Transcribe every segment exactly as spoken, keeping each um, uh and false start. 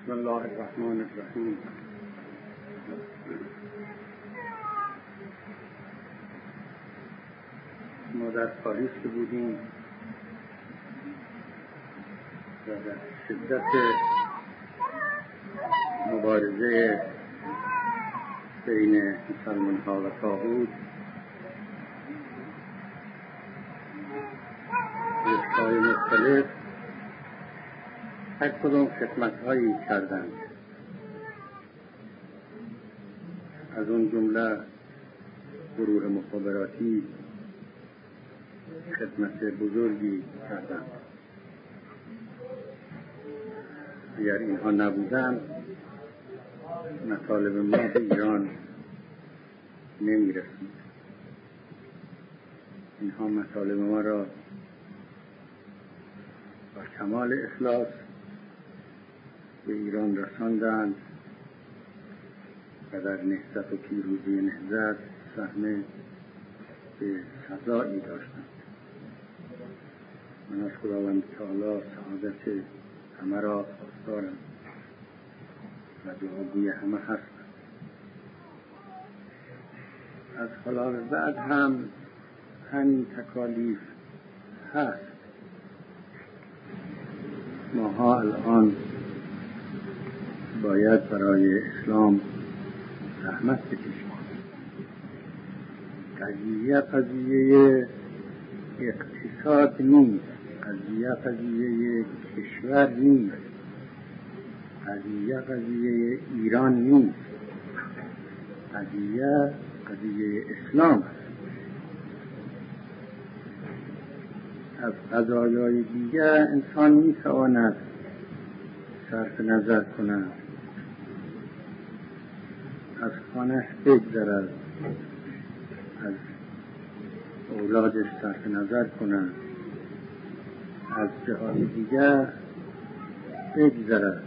بسم الله الرحمن الرحیم. ما در پاریس که بودیم و در شدت مبارزه بین مسلمان ها و طاغوت های مختلف هر کدام خدمت‌هایی کردند. از اون جمله گروه مخابراتی خدمت بزرگی کردند. اگر اینها نبودند مطالب ما به ایران نمی رسید. اینها مطالب ما را با کمال اخلاص به ایران رساندند و در نهضت و پیروزی نهضت سهم به سزایی داشتند. من از خداوند تعالی سعادت همه را خواستارم و دعاگوی همه هستم. از حالا بعد هم همین تکالیف هست. ماها الان باید برای اسلام زحمت بکشیم. قضیه قضیه اقتصاد نیست، قضیه قضیه کشور نیست، قضیه قضیه ایران نیست، قضیه قضیه اسلام است. از قضایای دیگر انسان میتواند صرف نظر کند، از خانه‌اش بگذرد، از اولادش صرف نظر کند، از جهات دیگر بگذرد،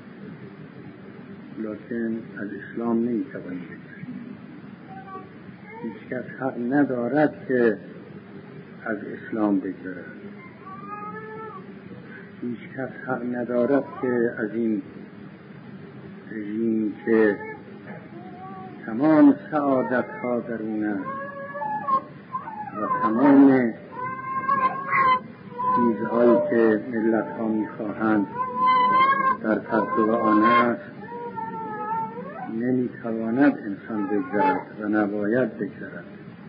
لکن از اسلام نمیتواند بگذرد. هیچ کس حق ندارد که از اسلام بگذرد. هیچ کس حق ندارد که از این رژیم که تمام سعادت ها در اون است و تمام چیزهایی که ملت ها می خواهند در پرتو آن است نمی تواند انسان بگذرد و نباید بگذرد.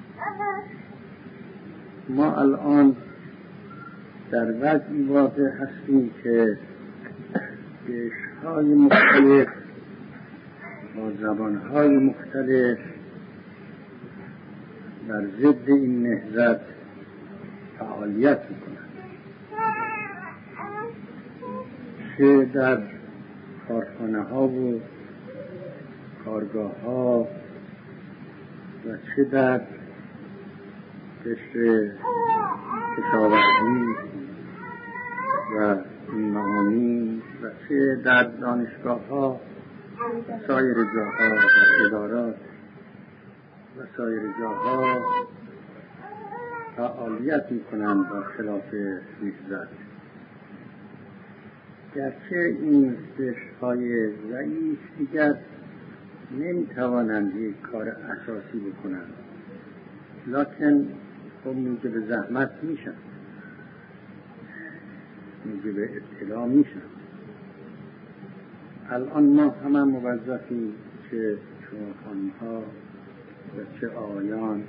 ما الان در وضعی واقع هستیم که جشن‌های مختلف با زبان‌های مختلف در ضد این نهضت فعالیت می‌کنند، چه در کارخانه‌ها و کارگاه‌ها و چه در قشر کشاورزی و این معانی و چه در دانشگاه‌ها و سایر جاها در ادارات و سایر جاها فعالیت می‌کنند با خلاف نهضت. گرچه این قشرهای ضعیف دیگر نمی‌توانند یک کار اساسی بکنند، لکن خب موجب زحمت میشن، موجب ابتلا میشن. الان ما همه موظفیم، چه شوخانها و چه آیان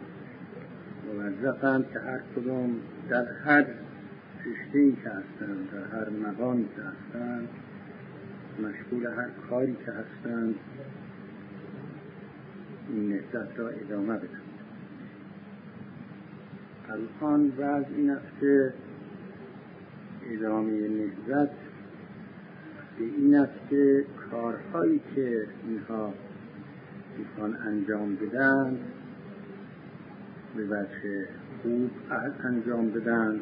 موظفند که هر کدام در هر رشته‌ای که هستند، در هر مقامی که هستند، مشغول هر کاری که هستند این نهضت را ادامه بدن. الان وضع این است که ادامه نهضت به این است که کارهایی که اینها میخوان انجام بدن به وجه خوب انجام بدن،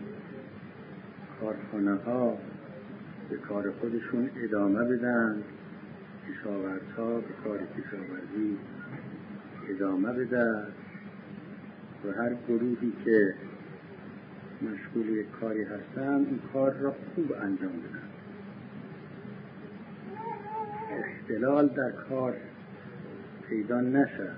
کارخانه ها به کار خودشون ادامه بدن، کشاورزها به کار کشاورزی ادامه بدن و هر گروهی که مشغول یک کاری هستن این کار را خوب انجام بدن. اختلال در کار پیدا نشد،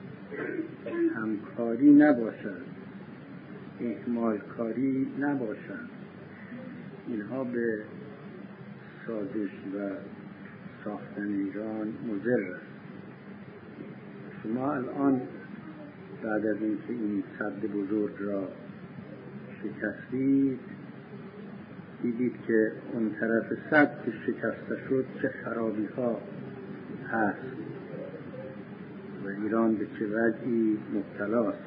همکاری نباشد، اهمال کاری نباشد، اینها به سازش و ساختن ایران مضر است. شما الان بعد از اینکه این سد بزرگ را شکستید دیدید که اون طرف سد که شکسته شد چه خرابی ها هست و ایران به چه وضعی مبتلاست.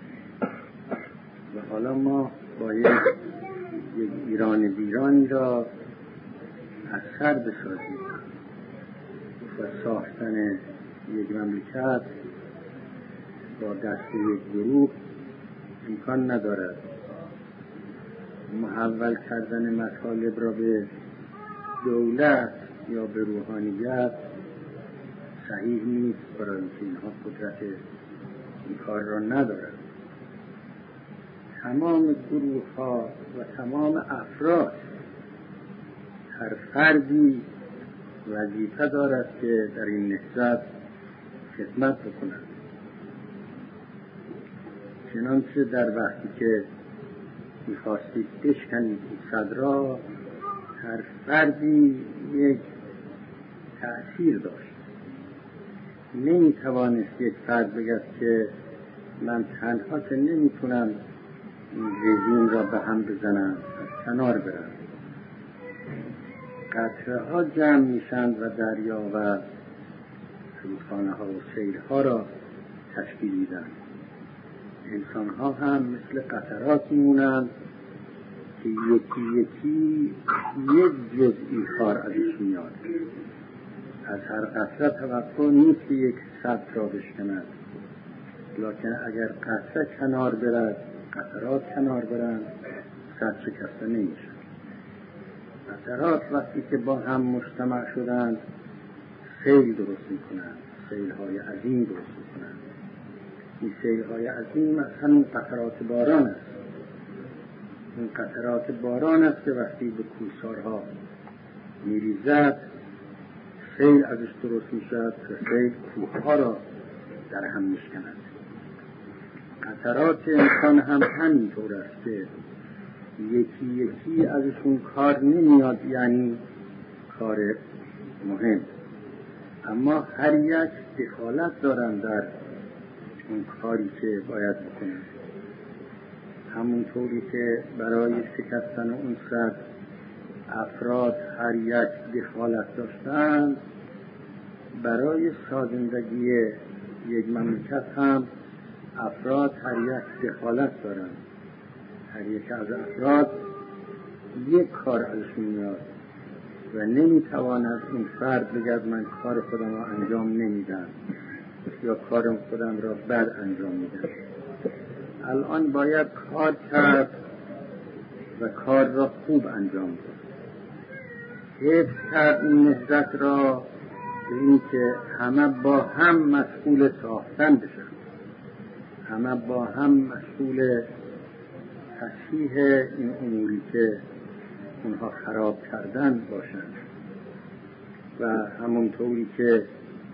و حالا ما باید یک ایران ویرانی را از سر بسازیم و ساختن یک مملکت با دست یک گروه امکان ندارد. محول کردن مطالب را به دولت یا به روحانیت صحیح نیست، برای اینکه اینها قدرت این کار را ندارد. تمام گروه ها و تمام افراد، هر فردی وظیفه دارد که در این نهضت خدمت بکند. چنانچه در وقتی که می‌خواستید بشکنید این سد را، هر فردی یک تأثیر داشت. نمی‌توانست یک فرد بگد که من تنها که نمی‌تونم این رژیم را به هم بزنم، از کنار برم. قطره ها جمع میشند و دریا و رودخانه ها و سیلها را تشکیل میدن. انسان ها هم مثل قطرات میمونند که یکی یکی یک جزئی کار ازش میاد. از هر قطره توقع نیست که یک سد را بشکند، لکن اگر قطره کنار برد، قطرات کنار برند، سد شکسته نمیشه. قطرات وقتی که با هم مجتمع شدند سیل درست میکنند، سیل های عظیم درست میکنند. این سیل های عظیم از همین قطرات باران است. این قطرات باران است که وقتی به کوهسارها میریزد سیل ازش درست میشد و سیل کوهها را در هم میشکند. قطرات انسان هم همینطور است که یکی یکی ازشون کار نمیاد، یعنی کار مهم، اما هر یک دخالت دارن در اون کاری که باید بکنن. همونطوری که برای شکستن اون سد افراد هر یک دخالت داشتند، برای سازندگی یک مملکت هم افراد هر یک دخالت دارند. هر یک از افراد یک کار ازشون میاد و نمیتواند این فرد بگد من کار خودم را انجام نمیدم یا کار خودم را بد انجام میدم. الان باید کار کرد و کار را خوب انجام داد. حفظ کرد این نهضت را به این که همه با هم مسئول ساختن بشن، همه با هم مسئول تصحیح این اموری که اونها خراب کردن باشند. و همونطوری که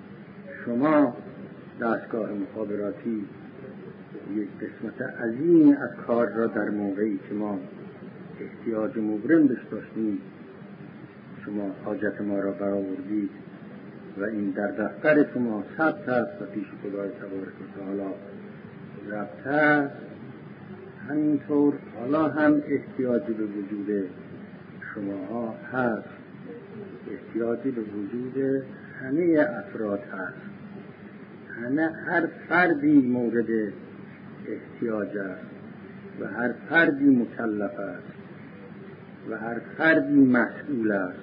شما دستگاه مخابراتی یک قسمت عظیمی از کار را در موقعی که ما احتیاج مبرم بهش داشتیم شما حاجت ما را برآوردید و این در دفتر شما ثبت است و پیش خدای تبارک و تعالی ضبط است، همینطور حالا هم احتیاجی به وجود شما هست، احتیاجی به وجود همه افراد هست. همه هر فردی مورد احتیاج است و هر فردی مکلف است و هر فردی مسئول است.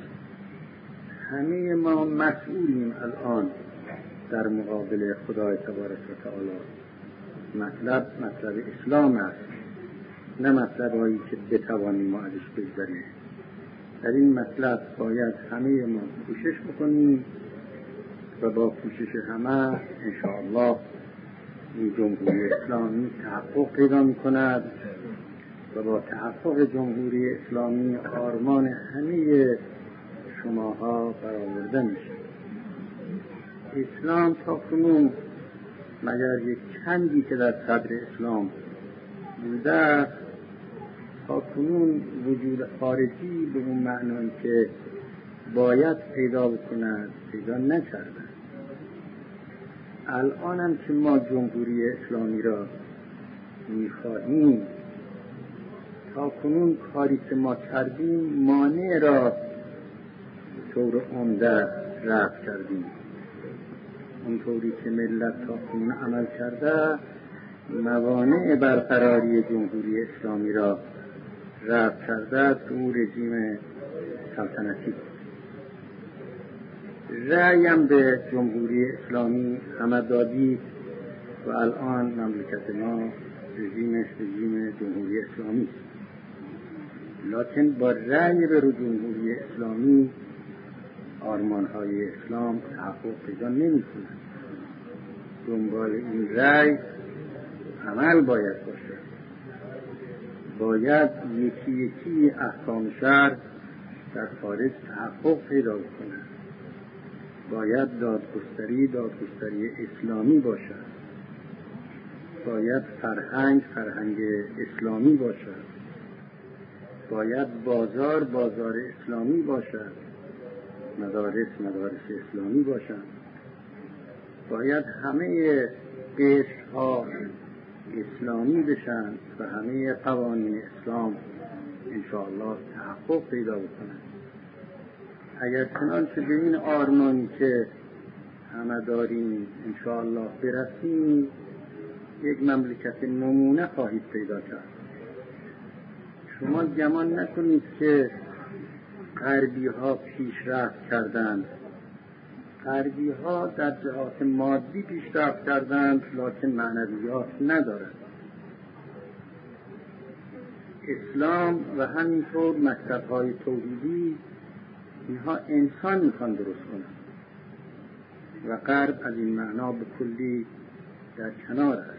همه ما مسئولیم الان در مقابل خدای تبارک و تعالی. مطلب مطلب اسلام است، نه مطلب هایی که بتوانیم ما ازش بگذریم. در این مطلب باید همه ما کوشش بکنیم و با کوشش همه انشاءالله این جمهوری اسلامی تحقق پیدا می‌کند و با تحقق جمهوری اسلامی آرمان همه شماها برآورده میشه. اسلام تا کنون مگر یک چندی که در صدر اسلام بوده، تا کنون وجود خارجی به اون معنایی که باید پیدا بکند پیدا نکرده. الان هم که ما جمهوری اسلامی را میخواهیم، تا کنون کاری که ما کردیم مانع را طور عمده رفع کردیم. اونطوری که ملت تا کنون عمل کرده موانع برقراری جمهوری اسلامی را رفع کرده تو رژیم سلطنتی. رأیم به جمهوری اسلامی همه دادی و الان مملکت ما رژیمش رژیم جمهوری اسلامی است. لکن با رأی به جمهوری اسلامی آرمان‌های اسلام تحقق پیدا نمی‌کند. دنبال این رأی عمل باید باشه. باید یکی یکی احکام شرع در خارج تحقق پیدا کند. باید دادگستری دادگستری اسلامی باشد. باید فرهنگ فرهنگ اسلامی باشد. باید بازار بازار اسلامی باشد. مدارس مدارس اسلامی باشند. باید همه قشرها اسلامی بشن و همه قوانین اسلام انشاءالله تحقق پیدا بکنند. اگر چنانچه به این آرمانی که همه داریم انشاءالله برسیم، یک مملکت نمونه خواهید پیدا کرد. شما گمان نکنید که غربی ها پیشرفت کردند. غربی ها در جهات مادی پیشرفت کردند لکن معنویات ندارند. اسلام و همینطور مکتب های توحیدی اینها انسان میخوان درست کنند و غرب از این معنا به کلی در کنار است.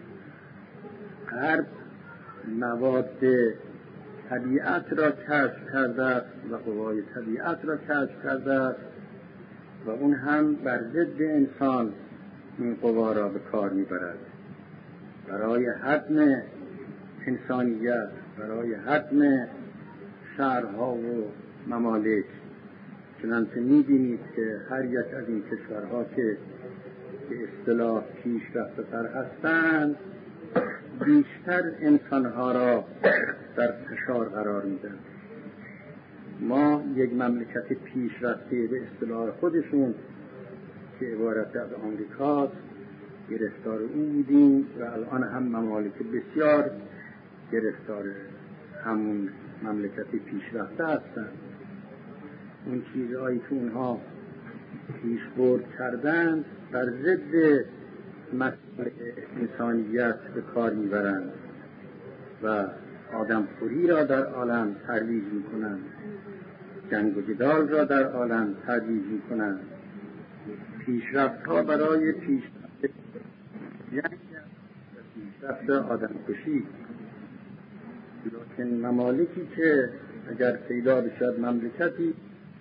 غرب مواد طبیعت را کشف کرده است و قوای طبیعت را کشف کرده است و اون هم بر ضد انسان این قوا را به کار میبرد برای حتم انسانیت، برای حتم شهرها و ممالک. چنانچه می‌بینید که هر یک از این کشورها که به اصطلاح پیشرفته‌تر هستند بیشتر انسانها را در فشار قرار میدن. ما یک مملکت پیشرفته به اصطلاح خودشون که عبارت از آمریکاست گرفتار او بودیم و الان هم ممالک بسیار گرفتار همون مملکت پیشرفته هستند. اون چیزهایی که اونها پیش برد کردند بر ضد مسئله انسانیت به کار میبرند و آدمخوری را در عالم ترویج میکنند، جنگ و جدال را در عالم ترویج میکنند. پیشرفت ها برای پیشرفت جنگ و پیشرفت آدمکشی. لیکن ممالکی که اگر پیدا بشد مملکتی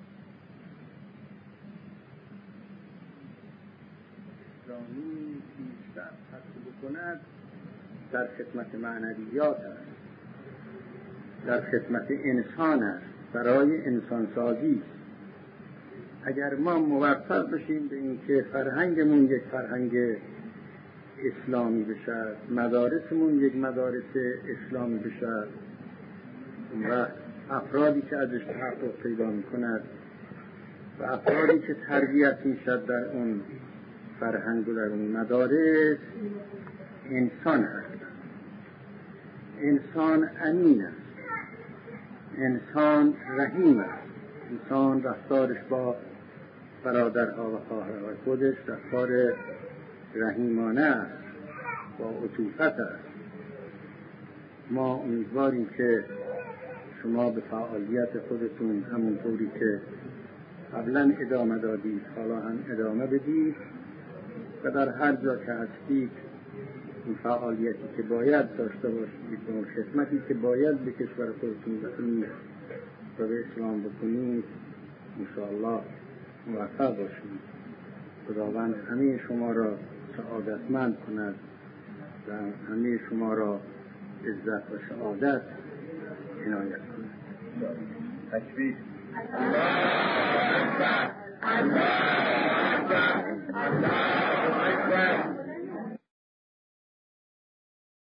اسلامی پیشرفت حاصل بکند در خدمت معنویات است، در خدمت انسان است، برای انسانسازی است. اگر ما موفق بشیم به این که فرهنگمون یک فرهنگ اسلامی بشد، مدارسمون یک مدارس اسلامی بشد و افرادی که ازش تحقق پیدا می‌کند و افرادی که تربیت می‌شد در اون فرهنگ و در اون مدارس انسان هست، انسان امین است، انسان رحیم است، انسان رفتارش با برادرها و خواهرهای خودش رفتار رحیمانه است، با عطوفت است. ما امیدواریم که شما به فعالیت خودتون همونطوری که قبلا ادامه دادید حالا هم ادامه بدید و در هر جا که هستید این فعالیتی که باید داشته باشید و خدمتی که باید به کشور خودتون بکنید و به اسلام بکنید انشاءالله موفق باشید. خداوند همه شما را سعادتمند کند و همه شما را عزت و سعادت عنایت کند. تکبیر. الله اکبر. الله اکبر. الله